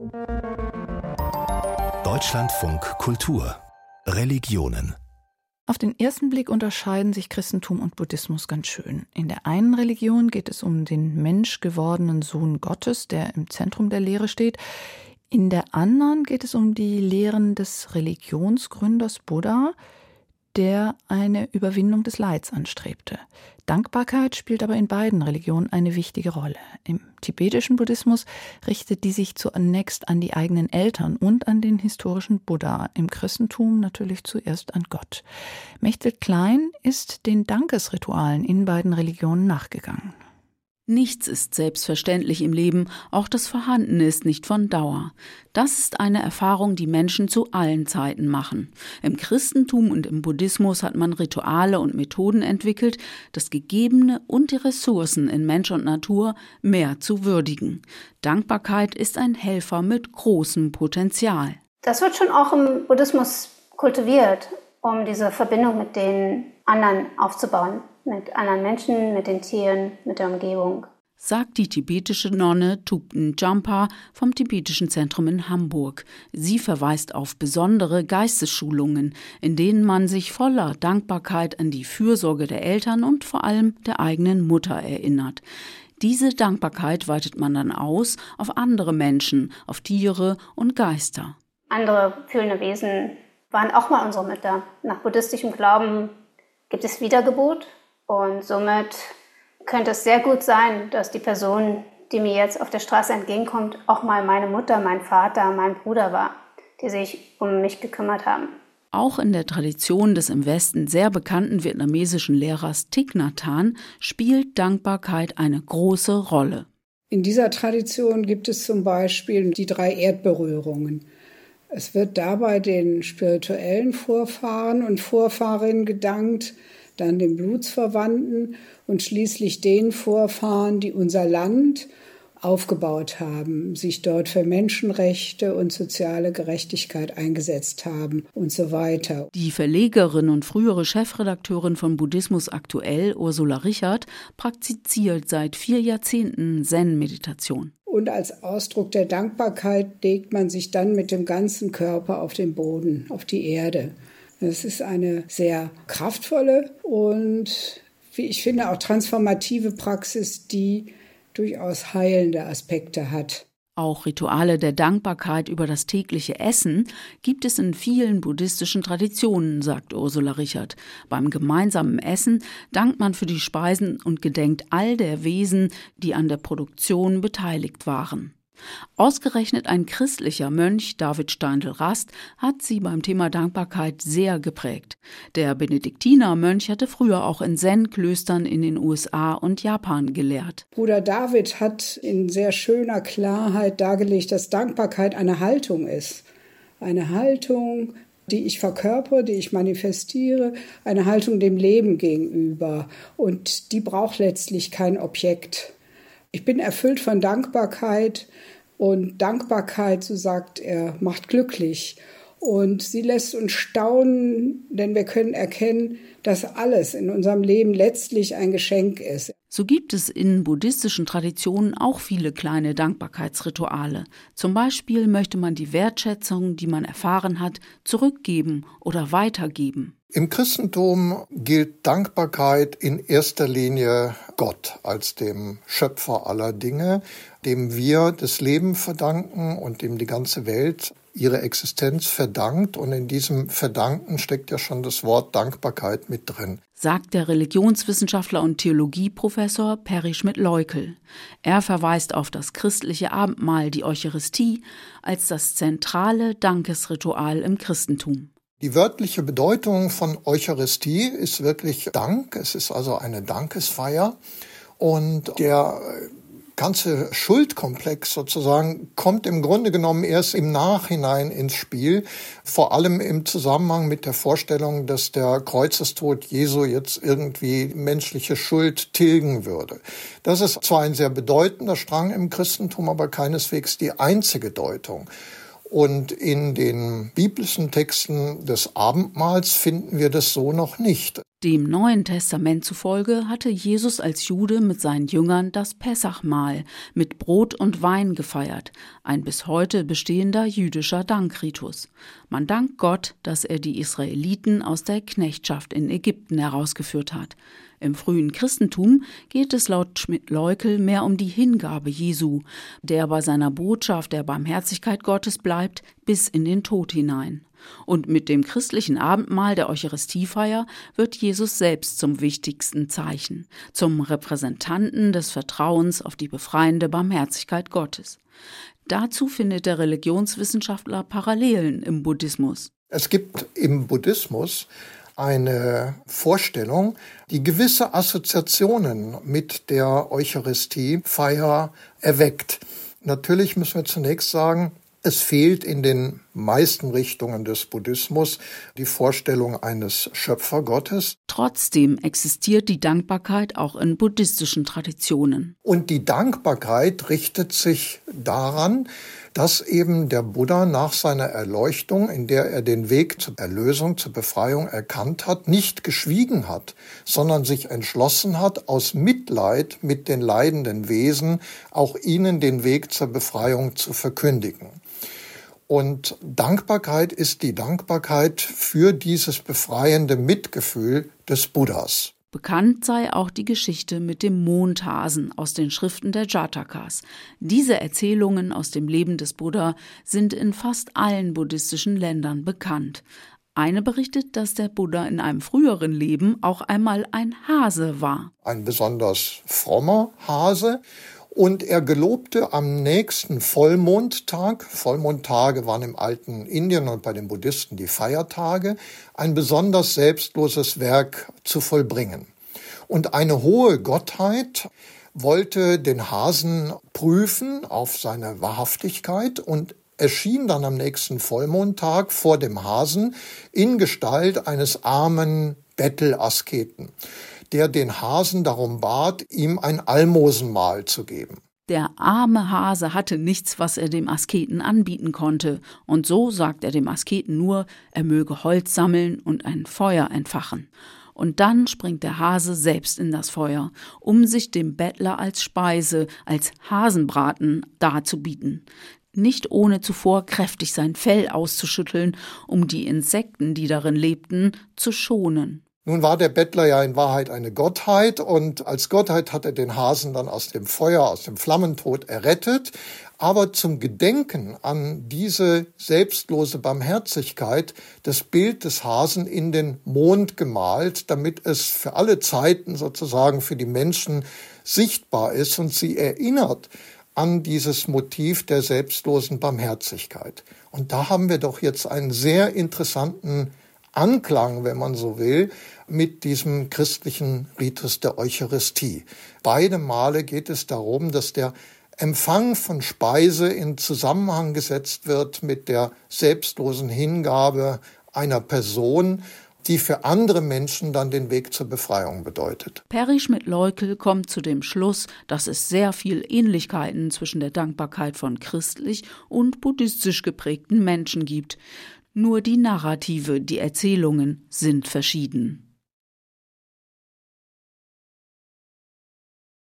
Deutschlandfunk Kultur Religionen. Auf den ersten Blick unterscheiden sich Christentum und Buddhismus ganz schön. In der einen Religion geht es um den menschgewordenen Sohn Gottes, der im Zentrum der Lehre steht. In der anderen geht es um die Lehren des Religionsgründers Buddha, der eine Überwindung des Leids anstrebte. Dankbarkeit spielt aber in beiden Religionen eine wichtige Rolle. Im tibetischen Buddhismus richtet die sich zunächst an die eigenen Eltern und an den historischen Buddha, im Christentum natürlich zuerst an Gott. Mechthild Klein ist den Dankesritualen in beiden Religionen nachgegangen. Nichts ist selbstverständlich im Leben, auch das Vorhandene ist nicht von Dauer. Das ist eine Erfahrung, die Menschen zu allen Zeiten machen. Im Christentum und im Buddhismus hat man Rituale und Methoden entwickelt, das Gegebene und die Ressourcen in Mensch und Natur mehr zu würdigen. Dankbarkeit ist ein Helfer mit großem Potenzial. Das wird schon auch im Buddhismus kultiviert, um diese Verbindung mit den anderen aufzubauen. Mit anderen Menschen, mit den Tieren, mit der Umgebung. Sagt die tibetische Nonne Thupten Jampa vom Tibetischen Zentrum in Hamburg. Sie verweist auf besondere Geistesschulungen, in denen man sich voller Dankbarkeit an die Fürsorge der Eltern und vor allem der eigenen Mutter erinnert. Diese Dankbarkeit weitet man dann aus auf andere Menschen, auf Tiere und Geister. Andere fühlende Wesen waren auch mal unsere Mütter. Nach buddhistischem Glauben gibt es Wiedergeburt. Und somit könnte es sehr gut sein, dass die Person, die mir jetzt auf der Straße entgegenkommt, auch mal meine Mutter, mein Vater, mein Bruder war, die sich um mich gekümmert haben. Auch in der Tradition des im Westen sehr bekannten vietnamesischen Lehrers Thich Nhat Hanh spielt Dankbarkeit eine große Rolle. In dieser Tradition gibt es zum Beispiel die 3 Erdberührungen. Es wird dabei den spirituellen Vorfahren und Vorfahrinnen gedankt, dann den Blutsverwandten und schließlich den Vorfahren, die unser Land aufgebaut haben, sich dort für Menschenrechte und soziale Gerechtigkeit eingesetzt haben und so weiter. Die Verlegerin und frühere Chefredakteurin von Buddhismus Aktuell, Ursula Richard, praktiziert seit 4 Jahrzehnten Zen-Meditation. Und als Ausdruck der Dankbarkeit legt man sich dann mit dem ganzen Körper auf den Boden, auf die Erde. Das ist eine sehr kraftvolle und, wie ich finde, auch transformative Praxis, die durchaus heilende Aspekte hat. Auch Rituale der Dankbarkeit über das tägliche Essen gibt es in vielen buddhistischen Traditionen, sagt Ursula Richard. Beim gemeinsamen Essen dankt man für die Speisen und gedenkt all der Wesen, die an der Produktion beteiligt waren. Ausgerechnet ein christlicher Mönch, David Steindl-Rast, hat sie beim Thema Dankbarkeit sehr geprägt. Der Benediktinermönch hatte früher auch in Zen-Klöstern in den USA und Japan gelehrt. Bruder David hat in sehr schöner Klarheit dargelegt, dass Dankbarkeit eine Haltung ist. Eine Haltung, die ich verkörpere, die ich manifestiere, eine Haltung dem Leben gegenüber. Und die braucht letztlich kein Objekt. Ich bin erfüllt von Dankbarkeit und Dankbarkeit, so sagt er, macht glücklich. Und sie lässt uns staunen, denn wir können erkennen, dass alles in unserem Leben letztlich ein Geschenk ist. So gibt es in buddhistischen Traditionen auch viele kleine Dankbarkeitsrituale. Zum Beispiel möchte man die Wertschätzung, die man erfahren hat, zurückgeben oder weitergeben. Im Christentum gilt Dankbarkeit in erster Linie Gott als dem Schöpfer aller Dinge, dem wir das Leben verdanken und dem die ganze Welt ihre Existenz verdankt. Und in diesem Verdanken steckt ja schon das Wort Dankbarkeit mit drin. Sagt der Religionswissenschaftler und Theologieprofessor Perry Schmidt-Leukel. Er verweist auf das christliche Abendmahl, die Eucharistie, als das zentrale Dankesritual im Christentum. Die wörtliche Bedeutung von Eucharistie ist wirklich Dank. Es ist also eine Dankesfeier. Und der ganze Schuldkomplex sozusagen kommt im Grunde genommen erst im Nachhinein ins Spiel, vor allem im Zusammenhang mit der Vorstellung, dass der Kreuzestod Jesu jetzt irgendwie menschliche Schuld tilgen würde. Das ist zwar ein sehr bedeutender Strang im Christentum, aber keineswegs die einzige Deutung. Und in den biblischen Texten des Abendmahls finden wir das so noch nicht. Dem Neuen Testament zufolge hatte Jesus als Jude mit seinen Jüngern das Pessachmahl mit Brot und Wein gefeiert, ein bis heute bestehender jüdischer Dankritus. Man dankt Gott, dass er die Israeliten aus der Knechtschaft in Ägypten herausgeführt hat. Im frühen Christentum geht es laut Schmidt-Leukel mehr um die Hingabe Jesu, der bei seiner Botschaft der Barmherzigkeit Gottes bleibt bis in den Tod hinein. Und mit dem christlichen Abendmahl der Eucharistiefeier wird Jesus selbst zum wichtigsten Zeichen, zum Repräsentanten des Vertrauens auf die befreiende Barmherzigkeit Gottes. Dazu findet der Religionswissenschaftler Parallelen im Buddhismus. Es gibt im Buddhismus eine Vorstellung, die gewisse Assoziationen mit der Eucharistiefeier erweckt. Natürlich müssen wir zunächst sagen, es fehlt in den meisten Richtungen des Buddhismus die Vorstellung eines Schöpfergottes. Trotzdem existiert die Dankbarkeit auch in buddhistischen Traditionen. Und die Dankbarkeit richtet sich daran, dass eben der Buddha nach seiner Erleuchtung, in der er den Weg zur Erlösung, zur Befreiung erkannt hat, nicht geschwiegen hat, sondern sich entschlossen hat, aus Mitleid mit den leidenden Wesen auch ihnen den Weg zur Befreiung zu verkündigen. Und Dankbarkeit ist die Dankbarkeit für dieses befreiende Mitgefühl des Buddhas. Bekannt sei auch die Geschichte mit dem Mondhasen aus den Schriften der Jatakas. Diese Erzählungen aus dem Leben des Buddha sind in fast allen buddhistischen Ländern bekannt. Eine berichtet, dass der Buddha in einem früheren Leben auch einmal ein Hase war. Ein besonders frommer Hase. Und er gelobte am nächsten Vollmondtag, Vollmondtage waren im alten Indien und bei den Buddhisten die Feiertage, ein besonders selbstloses Werk zu vollbringen. Und eine hohe Gottheit wollte den Hasen prüfen auf seine Wahrhaftigkeit und erschien dann am nächsten Vollmondtag vor dem Hasen in Gestalt eines armen Bettelasketen, der den Hasen darum bat, ihm ein Almosenmahl zu geben. Der arme Hase hatte nichts, was er dem Asketen anbieten konnte, und so sagt er dem Asketen nur, er möge Holz sammeln und ein Feuer entfachen. Und dann springt der Hase selbst in das Feuer, um sich dem Bettler als Speise, als Hasenbraten darzubieten. Nicht ohne zuvor kräftig sein Fell auszuschütteln, um die Insekten, die darin lebten, zu schonen. Nun war der Bettler ja in Wahrheit eine Gottheit und als Gottheit hat er den Hasen dann aus dem Feuer, aus dem Flammentod errettet. Aber zum Gedenken an diese selbstlose Barmherzigkeit das Bild des Hasen in den Mond gemalt, damit es für alle Zeiten sozusagen für die Menschen sichtbar ist und sie erinnert an dieses Motiv der selbstlosen Barmherzigkeit. Und da haben wir doch jetzt einen sehr interessanten Anklang, wenn man so will, mit diesem christlichen Ritus der Eucharistie. Beide Male geht es darum, dass der Empfang von Speise in Zusammenhang gesetzt wird mit der selbstlosen Hingabe einer Person, die für andere Menschen dann den Weg zur Befreiung bedeutet. Perry Schmidt-Leukel kommt zu dem Schluss, dass es sehr viel Ähnlichkeiten zwischen der Dankbarkeit von christlich und buddhistisch geprägten Menschen gibt. Nur die Narrative, die Erzählungen sind verschieden.